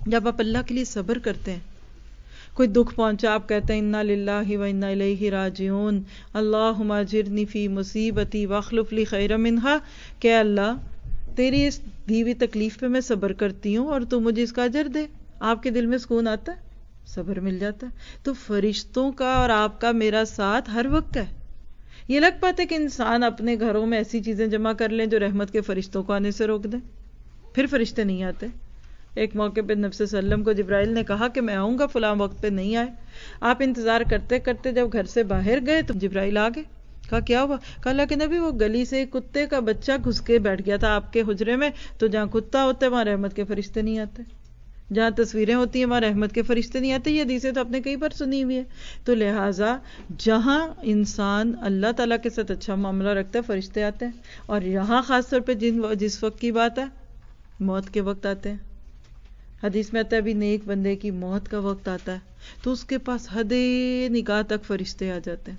جب آپ اللہ کے لیے صبر کرتے ہیں، کوئی دکھ پہنچا آپ کہتے ہیں انا للہ و انا الیہ راجعون، اللہم اجرنی فی مصیبتی واخلف لی خیرا منہا، کہ اللہ تیری اس دی ہوئی تکلیف پہ میں صبر کرتی ہوں اور تو مجھے اس کا اجر دے. آپ کے دل میں سکون آتا ہے، صبر مل جاتا ہے. تو فرشتوں کا اور آپ کا میرا ساتھ ہر وقت ہے. یہ الگ بات ہے کہ انسان اپنے گھروں میں ایسی چیزیں جمع کر لیں جو رحمت کے فرشتوں کو آنے سے روک دیں، پھر فرشتے نہیں آتے. ایک موقع پہ نبی صلی اللہ علیہ وسلم کو جبرائیل نے کہا کہ میں آؤں گا، فلاں وقت پہ نہیں آئے. آپ انتظار کرتے کرتے جب گھر سے باہر گئے تو جبرائیل آ گئے. کہا کیا ہوا؟ کہا اللہ کے نبی وہ گلی سے ایک کتے کا بچہ گھس کے بیٹھ گیا تھا آپ کے حجرے میں، تو جہاں کتا ہوتا ہے وہاں رحمت کے فرشتے نہیں آتے، جہاں تصویریں ہوتی ہیں وہاں رحمت کے فرشتے نہیں آتے. یہ حدیثیں تو آپ نے کئی بار سنی ہوئی ہے. تو لہٰذا جہاں انسان اللہ تعالیٰ کے ساتھ اچھا معاملہ رکھتا ہے فرشتے آتے ہیں، اور یہاں خاص طور پہ جس وقت کی بات ہے موت کے وقت آتے ہیں. حدیث میں آتا ہے ابھی نیک بندے کی موت کا وقت آتا ہے تو اس کے پاس حد نگاہ تک فرشتے آ جاتے ہیں،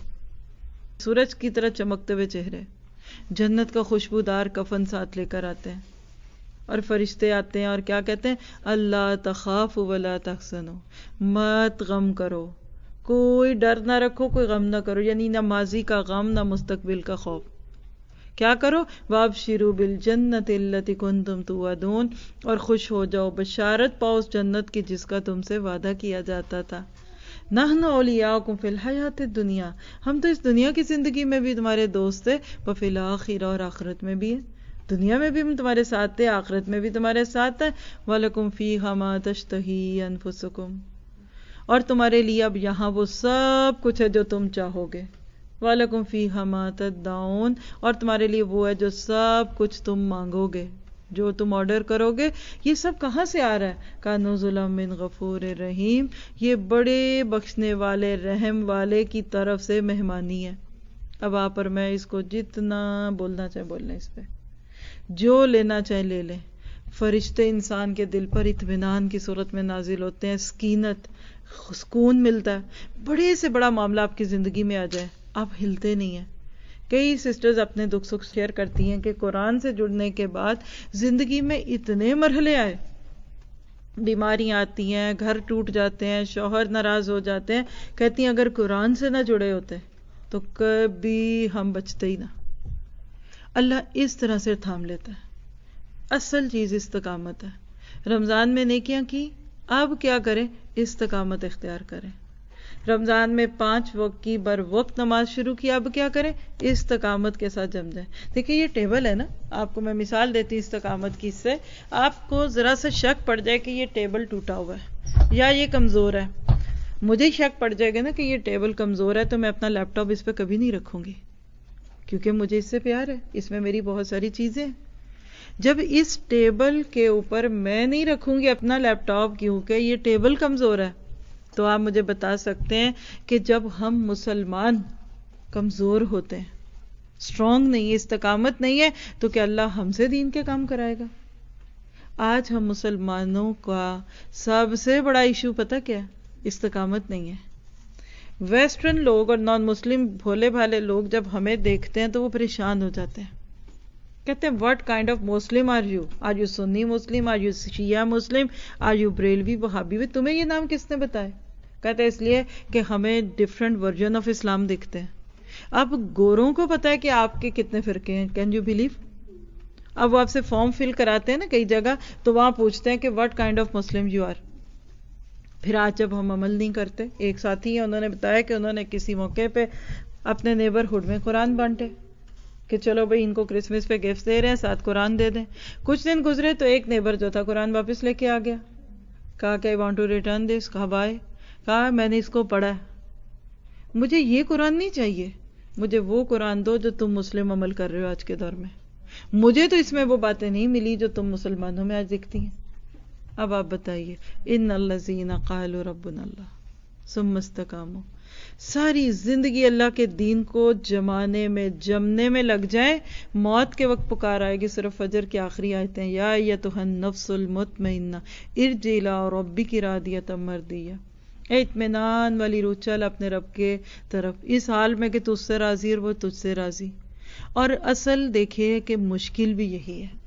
سورج کی طرح چمکتے ہوئے چہرے، جنت کا خوشبودار کفن ساتھ لے کر آتے ہیں، اور فرشتے آتے ہیں اور کیا کہتے ہیں؟ اللہ تخافوا ولا تحزنوا، مت غم کرو، کوئی ڈر نہ رکھو، کوئی غم نہ کرو. یعنی نہ ماضی کا غم نہ مستقبل کا خوف. کیا کرو؟ وابشروا بالجنۃ التی کنتم توعدون، اور خوش ہو جاؤ، بشارت پاؤ اس جنت کی جس کا تم سے وعدہ کیا جاتا تھا. نحن اولیاؤکم فی الحیات الدنیا، ہم تو اس دنیا کی زندگی میں بھی تمہارے دوست تھے، وفی الآخرہ، اور آخرت میں بھی ہیں. دنیا میں بھی ہم تمہارے ساتھ تھے، آخرت میں بھی تمہارے ساتھ ہیں. وَلَكُمْ فِيهَا مَا تَشْتَهِي أَنفُسُكُمْ، اور تمہارے لیے اب یہاں وہ سب کچھ ہے جو تم چاہو گے. وَلَكُمْ فِيهَا مَا تَدَّعُونَ، اور تمہارے لیے وہ ہے جو سب کچھ تم مانگو گے، جو تم آرڈر کرو گے. یہ سب کہاں سے آ رہا ہے؟ کَنُزُلًا مِّن غَفُورٍ رَحِيمٍ، یہ بڑے بخشنے والے رحم والے کی طرف سے مہمانی ہے. اب آپ اور میں اس کو جتنا بولنا چاہے بول لیں، اس پہ جو لینا چاہے لے لیں. فرشتے انسان کے دل پر اطمینان کی صورت میں نازل ہوتے ہیں، سکینت، سکون ملتا ہے. بڑے سے بڑا معاملہ آپ کی زندگی میں آ جائے آپ ہلتے نہیں ہیں. کئی سسٹرز اپنے دکھ سکھ شیئر کرتی ہیں کہ قرآن سے جڑنے کے بعد زندگی میں اتنے مرحلے آئے، بیماریاں آتی ہیں، گھر ٹوٹ جاتے ہیں، شوہر ناراض ہو جاتے ہیں، کہتی ہیں اگر قرآن سے نہ جڑے ہوتے تو کبھی ہم بچتے ہی نہ. اللہ اس طرح سے تھام لیتا ہے. اصل چیز استقامت ہے. رمضان میں نیکیاں کی، اب کیا کریں؟ استقامت اختیار کریں. رمضان میں 5 وقت کی بر وقت نماز شروع کی، اب کیا کریں؟ استقامت کے ساتھ جم جائیں. دیکھیں یہ ٹیبل ہے نا، آپ کو میں مثال دیتی ہوں استقامت کی. اس سے آپ کو ذرا سا شک پڑ جائے کہ یہ ٹیبل ٹوٹا ہوا ہے یا یہ کمزور ہے، مجھے شک پڑ جائے گا نا کہ یہ ٹیبل کمزور ہے، تو میں اپنا لیپ ٹاپ اس پہ کبھی نہیں رکھوں گی، کیونکہ مجھے اس سے پیار ہے، اس میں میری بہت ساری چیزیں ہیں. جب اس ٹیبل کے اوپر میں نہیں رکھوں گی اپنا لیپ ٹاپ کیونکہ یہ ٹیبل کمزور ہے، تو آپ مجھے بتا سکتے ہیں کہ جب ہم مسلمان کمزور ہوتے ہیں، اسٹرانگ نہیں، استقامت نہیں ہے، تو کیا اللہ ہم سے دین کے کام کرائے گا؟ آج ہم مسلمانوں کا سب سے بڑا ایشو پتہ کیا ہے؟ استقامت نہیں ہے. ویسٹرن لوگ اور نان مسلم بھولے بھالے لوگ جب ہمیں دیکھتے ہیں تو وہ پریشان ہو جاتے ہیں، کہتے ہیں what kind of Muslim are you? Are you Sunni Muslim? Are you Shia Muslim? Are you Barelvi وہابی؟ تمہیں یہ نام کس نے بتائے؟ کہتے ہیں اس لیے کہ ہمیں ڈفرینٹ ورژن آف اسلام دکھتے ہیں. اب گوروں کو پتا ہے کہ آپ کے کتنے فرقے ہیں، کین یو بلیو؟ اب وہ آپ سے فارم فل کراتے ہیں نا کئی جگہ، تو وہاں پوچھتے ہیں کہ what kind of Muslim you are. پھر آج جب ہم عمل نہیں کرتے، ایک ساتھی ہیں انہوں نے بتایا کہ انہوں نے کسی موقع پہ اپنے نیبرہڈ میں قرآن بانٹے کہ چلو بھئی ان کو کرسمس پہ گفٹ دے رہے ہیں، ساتھ قرآن دے دیں. کچھ دن گزرے تو ایک نیبر جو تھا قرآن واپس لے کے آ گیا. کہا کہ I want to return this. کہا بھائی، کہا میں نے اس کو پڑھا ہے، مجھے یہ قرآن نہیں چاہیے، مجھے وہ قرآن دو جو تم مسلم عمل کر رہے ہو آج کے دور میں. مجھے تو اس میں وہ باتیں نہیں ملی جو تم مسلمانوں میں آج دکھتی ہیں. اب آپ بتائیے، ان الذین قالوا ربنا اللہ ثم استقاموا، ساری زندگی اللہ کے دین کو جمانے میں جمنے میں لگ جائیں، موت کے وقت پکار آئے گی. صرف فجر کی آخری آیتیں، یا ایتھا النفس المطمئنہ ارجعی الی ربک راضیۃ مرضیہ، اے اطمینان والی روح چل اپنے رب کے طرف اس حال میں کہ تجھ سے راضی اور وہ تجھ سے راضی. اور اصل دیکھیے کہ مشکل بھی یہی ہے.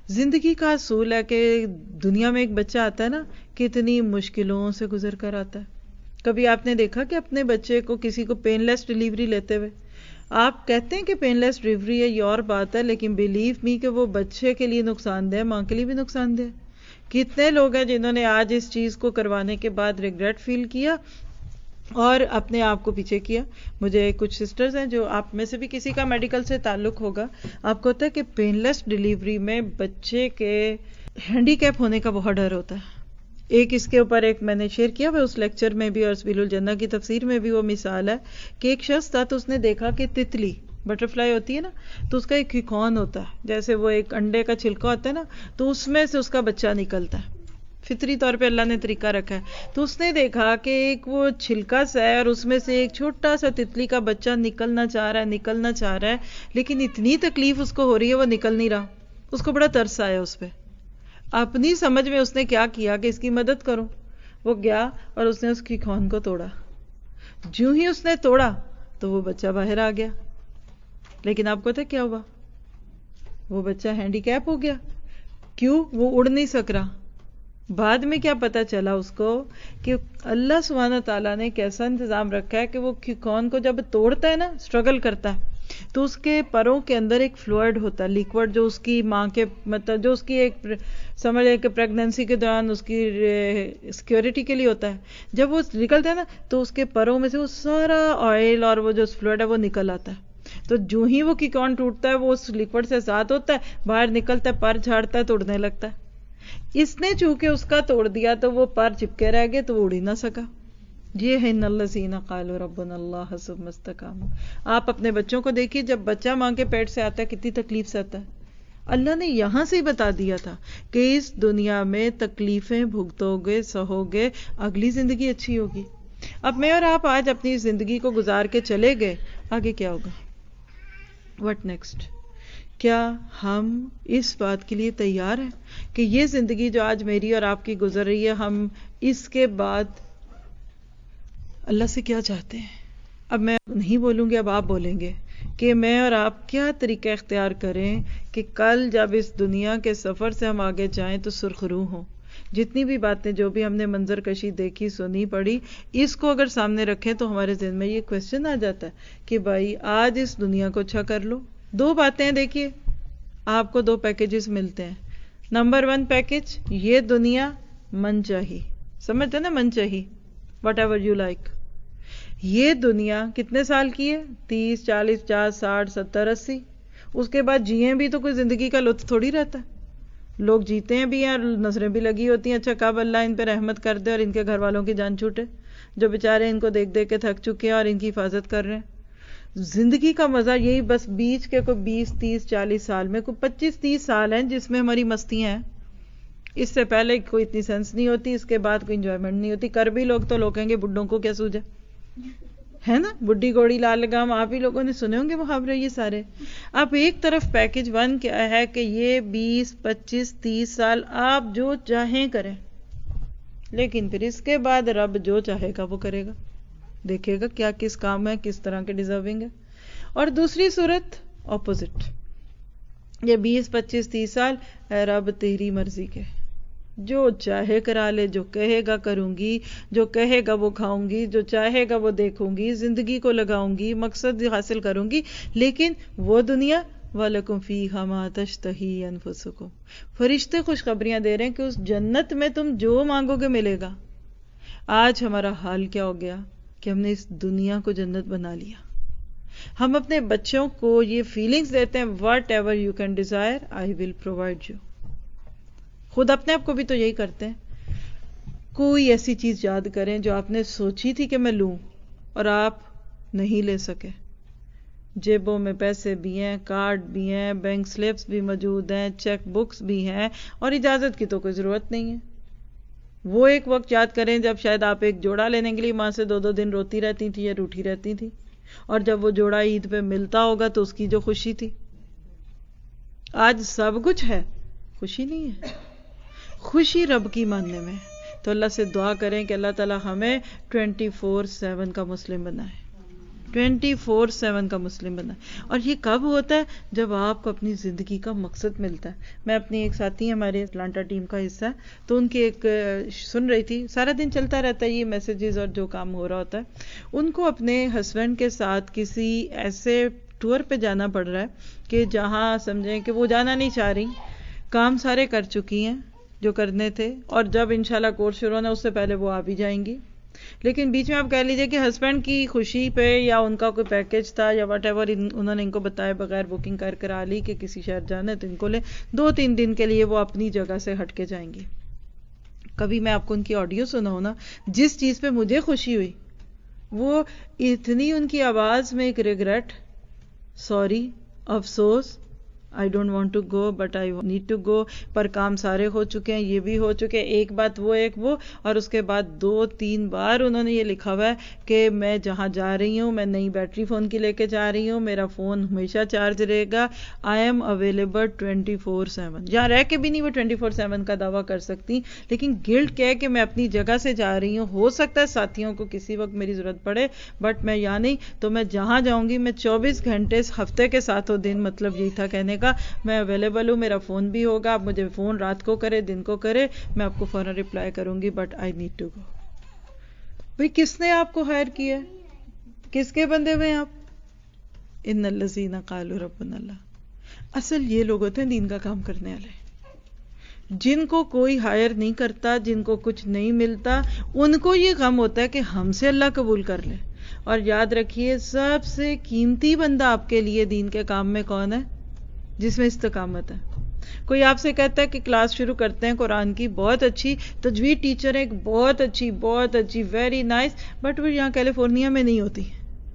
زندگی کا اصول ہے کہ دنیا میں ایک بچہ آتا ہے نا، کتنی مشکلوں سے گزر کر آتا ہے. کبھی آپ نے دیکھا کہ اپنے بچے کو کسی کو پین لیس ڈیلیوری لیتے ہوئے؟ آپ کہتے ہیں کہ پین لیس ڈیلیوری ہے، یہ اور بات ہے، لیکن بلیو می کہ وہ بچے کے لیے نقصان دہ، ماں کے لیے بھی نقصان دہ. کتنے لوگ ہیں جنہوں نے آج اس چیز کو کروانے کے بعد ریگریٹ فیل کیا اور اپنے آپ کو پیچھے کیا. مجھے کچھ سسٹرز ہیں جو آپ میں سے بھی کسی کا میڈیکل سے تعلق ہوگا، آپ کو ہوتا ہے کہ پین لیس ڈیلیوری میں بچے کے ہینڈی کیپ ہونے کا بہت ڈر ہوتا ہے. ایک اس کے اوپر ایک میں نے شیئر کیا ہوا اس لیکچر میں بھی اور سبیل الجنہ کی تفسیر میں بھی وہ مثال ہے کہ ایک شخص تھا تو اس نے دیکھا کہ تتلی بٹر فلائی ہوتی ہے نا، تو اس کا ایک کھیکون ہوتا ہے، جیسے وہ ایک انڈے کا چھلکا ہوتا ہے نا، تو اس میں سے اس کا بچہ نکلتا ہے. فطری طور پہ اللہ نے طریقہ رکھا ہے. تو اس نے دیکھا کہ ایک وہ چھلکا سا ہے اور اس میں سے ایک چھوٹا سا تتلی کا بچہ نکلنا چاہ رہا ہے لیکن اتنی تکلیف اس کو ہو رہی ہے وہ نکل نہیں رہا. اس کو بڑا ترس آیا اس پہ. اپنی سمجھ میں اس نے کیا کیا کہ اس کی مدد کروں. وہ گیا اور اس نے اس کی کھون کو توڑا. جو ہی اس نے توڑا تو وہ بچہ باہر آ گیا. لیکن آپ کو پتہ کیا ہوا؟ وہ بچہ ہینڈی کیپ ہو گیا. کیوں؟ وہ اڑ نہیں سک رہا. بعد میں کیا پتا چلا اس کو کہ اللہ سبحانہ تعالیٰ نے کیسا انتظام رکھا ہے کہ وہ کھیکون کو جب توڑتا ہے نا، اسٹرگل کرتا ہے، تو اس کے پروں کے اندر ایک فلوئڈ ہوتا ہے، لیکوڈ، جو اس کی ماں کے مطلب جو اس کی ایک سمجھ کہ پریگننسی کے دوران اس کی سیکیورٹی کے لیے ہوتا ہے. جب وہ نکلتا ہے نا تو اس کے پروں میں سے وہ سارا آئل اور وہ جو فلوئڈ ہے وہ نکل آتا ہے. تو جو ہی وہ کھیکون ٹوٹتا ہے وہ اس لیکوڈ سے آزاد ہوتا ہے، باہر نکلتا ہے، پر جھاڑتا ہے تو اڑنے لگتا ہے. اس نے چونکہ اس کا توڑ دیا تو وہ پر چپکے رہ گئے تو وہ اڑ ہی نہ سکا. یہ ہے ان الذین قالوا ربنا اللہ ثم استقاموا. آپ اپنے بچوں کو دیکھیے، جب بچہ ماں کے پیٹ سے آتا ہے کتنی تکلیف سے آتا ہے. اللہ نے یہاں سے ہی بتا دیا تھا کہ اس دنیا میں تکلیفیں بھگتو گے، سہو گے، اگلی زندگی اچھی ہوگی. اب میں اور آپ آج اپنی زندگی کو گزار کے چلے گئے، آگے کیا ہوگا؟ What next? کیا ہم اس بات کے لیے تیار ہیں کہ یہ زندگی جو آج میری اور آپ کی گزر رہی ہے، ہم اس کے بعد اللہ سے کیا چاہتے ہیں؟ اب میں نہیں بولوں گی، اب آپ بولیں گے کہ میں اور آپ کیا طریقہ اختیار کریں کہ کل جب اس دنیا کے سفر سے ہم آگے جائیں تو سرخرو ہوں. جتنی بھی باتیں جو بھی ہم نے منظر کشی دیکھی، سنی، پڑھی، اس کو اگر سامنے رکھیں تو ہمارے ذہن میں یہ کوشچن آ جاتا ہے کہ بھائی آج اس دنیا کو اچھا کر لو. دو باتیں دیکھیے، آپ کو دو پیکیجز ملتے ہیں. نمبر 1 پیکیج، یہ دنیا من چاہی، سمجھتے نا، من چاہی، وٹ ایور یو لائک. یہ دنیا کتنے سال کی ہے؟ 30، 40، 50، 60، 70، 80. اس کے بعد جیئیں بھی تو کوئی زندگی کا لطف تھوڑی رہتا ہے. لوگ جیتے ہیں بھی ہیں اور نظریں بھی لگی ہوتی ہیں. اچھا کب اللہ ان پہ رحمت کر دے اور ان کے گھر والوں کی جان چھوٹے، جو بیچارے ان کو دیکھ دیکھ کے تھک چکے ہیں اور ان کی حفاظت کر رہے ہیں. زندگی کا مزہ یہی بس بیچ کے کوئی 20، 30، 40 سال میں، کوئی 25، 30 سال ہیں جس میں ہماری مستیاں ہیں. اس سے پہلے کوئی اتنی سینس نہیں ہوتی، اس کے بعد کوئی انجوائمنٹ نہیں ہوتی. کر بھی لوگ تو لوگ کہیں گے بڈھوں کو کیا سوجا ہے نا، بڈھی گھوڑی لال لگام، آپ ہی لوگوں نے سنے ہوں گے محاورے یہ سارے. اب ایک طرف پیکج 1 کیا ہے کہ یہ 20، 25، 30 سال آپ جو چاہیں کریں، لیکن پھر اس کے بعد رب جو چاہے گا وہ کرے گا، دیکھے گا کیا کس کام ہے، کس طرح کے ڈیزرونگ ہے. اور دوسری صورت اپوزٹ، یہ 20، 25، 30 سال اے رب تیری مرضی کے، جو چاہے کرا لے، جو کہے گا کروں گی، جو کہے گا وہ کھاؤں گی، جو چاہے گا وہ دیکھوں گی، زندگی کو لگاؤں گی، مقصد حاصل کروں گی. لیکن وہ دنیا وَلَكُمْ فِيهَا مَا تَشْتَهِي أَنفُسُكُمْ، فرشتے خوشخبریاں دے رہے ہیں کہ اس جنت میں تم جو مانگو گے ملے گا. آج ہمارا حال کیا ہو گیا کہ ہم نے اس دنیا کو جنت بنا لیا. ہم اپنے بچوں کو یہ فیلنگز دیتے ہیں whatever you can desire I will provide you. خود اپنے آپ کو بھی تو یہی کرتے ہیں. کوئی ایسی چیز یاد کریں جو آپ نے سوچی تھی کہ میں لوں اور آپ نہیں لے سکے. جیبوں میں پیسے بھی ہیں، کارڈ بھی ہیں، بینک سلپس بھی موجود ہیں، چیک بکس بھی ہیں، اور اجازت کی تو کوئی ضرورت نہیں ہے. وہ ایک وقت یاد کریں جب شاید آپ ایک جوڑا لینے کے لیے ماں سے 2 دن روتی رہتی تھی یا روٹھی رہتی تھی، اور جب وہ جوڑا عید پہ ملتا ہوگا تو اس کی جو خوشی تھی. آج سب کچھ ہے، خوشی نہیں ہے. خوشی رب کی ماننے میں. تو اللہ سے دعا کریں کہ اللہ تعالی ہمیں 24/7 کا مسلم بنائے. 24/7 کا مسلم بنا ہے. اور یہ کب ہوتا ہے؟ جب آپ کو اپنی زندگی کا مقصد ملتا ہے. میں اپنی ایک ساتھی ہمارے اٹلانٹا ٹیم کا حصہ ہے، تو ان کی ایک سن رہی تھی، سارا دن چلتا رہتا ہے یہ میسیجز اور جو کام ہو رہا ہوتا ہے. ان کو اپنے ہسبینڈ کے ساتھ کسی ایسے ٹور پہ جانا پڑ رہا ہے کہ جہاں سمجھیں کہ وہ جانا نہیں چاہ رہی، کام سارے کر چکی ہیں جو کرنے تھے، اور جب انشاءاللہ کورس شروع ہونا اس سے پہلے وہ آ بھی جائیں گی. لیکن بیچ میں آپ کہہ لیجئے کہ ہسبینڈ کی خوشی پہ یا ان کا کوئی پیکج تھا یا واٹ ایور، انہوں نے ان کو بتایا بغیر بکنگ کرا لی کہ کسی شہر جانا ہے تو ان کو لے 2-3 دن کے لیے وہ اپنی جگہ سے ہٹ کے جائیں گی. کبھی میں آپ کو ان کی آڈیو سناؤں نا، جس چیز پہ مجھے خوشی ہوئی وہ اتنی ان کی آواز میں ایک ریگریٹ، سوری، افسوس، I don't want to go but I need to go، پر کام سارے ہو چکے ہیں، یہ بھی ہو چکے ہیں، ایک بات وہ ایک وہ، اور اس کے بعد 2-3 بار انہوں نے یہ لکھا ہوا ہے کہ میں جہاں جا رہی ہوں میں نئی بیٹری فون کی لے کے جا رہی ہوں، میرا فون ہمیشہ چارج رہے گا، I am available 24/7. جہاں رہ کے بھی نہیں وہ 24/7 کا دعویٰ کر سکتی، لیکن گلٹ کیا ہے کہ میں اپنی جگہ سے جا رہی ہوں. ہو سکتا ہے ساتھیوں کو کسی وقت میری ضرورت پڑے، بٹ میں یہاں نہیں، تو میں جہاں جاؤں گی میں 24 گھنٹے ہفتے کے 7 دن، مطلب یہی تھا کہنے کا، میں اویلیبل ہوں، میرا فون بھی ہوگا، آپ مجھے فون رات کو کرے دن کو کرے، میں آپ کو فوراً رپلائی کروں گی، but I need to go. بھئی کس نے آپ کو ہائر کیا ہے؟ کس کے بندے ہوئے آپ؟ ان الذین قالوا ربنا اللہ. اصل یہ لوگ ہوتے ہیں دین کا کام کرنے والے، جن کو کوئی ہائر نہیں کرتا، جن کو کچھ نہیں ملتا، ان کو یہ غم ہوتا ہے کہ ہم سے اللہ قبول کر لے. اور یاد رکھیے سب سے قیمتی بندہ آپ کے لیے دین کے کام میں کون ہے؟ جس میں استقامت ہے. کوئی آپ سے کہتا ہے کہ کلاس شروع کرتے ہیں قرآن کی، بہت اچھی تجوید ٹیچر ہے، ایک بہت اچھی ویری نائس، بٹ وہ یہاں کیلیفورنیا میں نہیں ہوتی،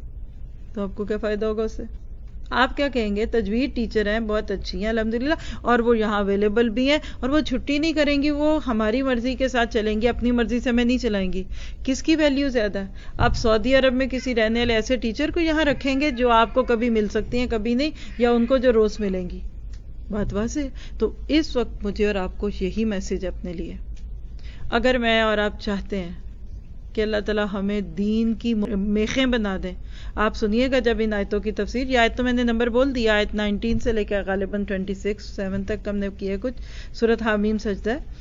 تو آپ کو کیا فائدہ ہوگا اس سے؟ آپ کیا کہیں گے؟ تجوید ٹیچر ہیں، بہت اچھی ہیں الحمدللہ، اور وہ یہاں اویلیبل بھی ہیں، اور وہ چھٹی نہیں کریں گی، وہ ہماری مرضی کے ساتھ چلیں گی، اپنی مرضی سے میں نہیں چلائیں گی. کس کی ویلیو زیادہ ہے؟ آپ سعودی عرب میں کسی رہنے والے ایسے ٹیچر کو یہاں رکھیں گے جو آپ کو کبھی مل سکتی ہیں کبھی نہیں، یا ان کو جو روز ملیں گی؟ بات واضح. تو اس وقت مجھے اور آپ کو یہی میسج اپنے لیے، اگر میں اور آپ چاہتے ہیں کہ اللہ تعالیٰ ہمیں دین کی میخیں بنا دیں. آپ سنیے گا جب ان آیتوں کی تفسیر، یہ آیت تو میں نے نمبر بول دیا، آیت 19 سے لے کے غالباً 26-7 تک ہم نے کیا کچھ، سورۃ حامیم سجدہ ہے.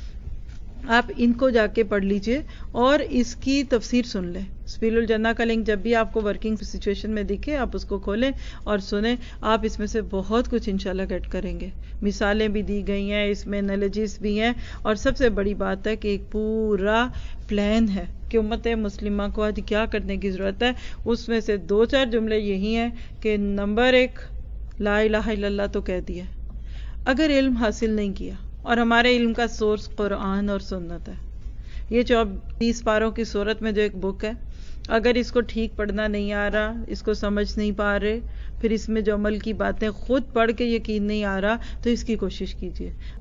آپ ان کو جا کے پڑھ لیجئے اور اس کی تفسیر سن لیں. سبیل الجنہ کا لنک جب بھی آپ کو ورکنگ سچویشن میں دکھے آپ اس کو کھولیں اور سنیں، آپ اس میں سے بہت کچھ انشاءاللہ گیٹ کریں گے. مثالیں بھی دی گئی ہیں اس میں، نالجز بھی ہیں، اور سب سے بڑی بات ہے کہ ایک پورا پلان ہے کہ امت مسلمہ کو آج کیا کرنے کی ضرورت ہے. اس میں سے 2-4 جملے یہی ہیں کہ نمبر 1، لا الہ الا اللہ تو کہہ دیا. اگر علم حاصل نہیں کیا، اور ہمارے علم کا سورس قرآن اور سنت ہے، یہ 24 پاروں کی صورت میں جو ایک بک ہے، اگر اس کو ٹھیک پڑھنا نہیں آ رہا، اس کو سمجھ نہیں پا رہے، پھر اس میں جو عمل کی باتیں خود پڑھ کے یقین نہیں آ رہا، تو اس کی کوشش کیجیے.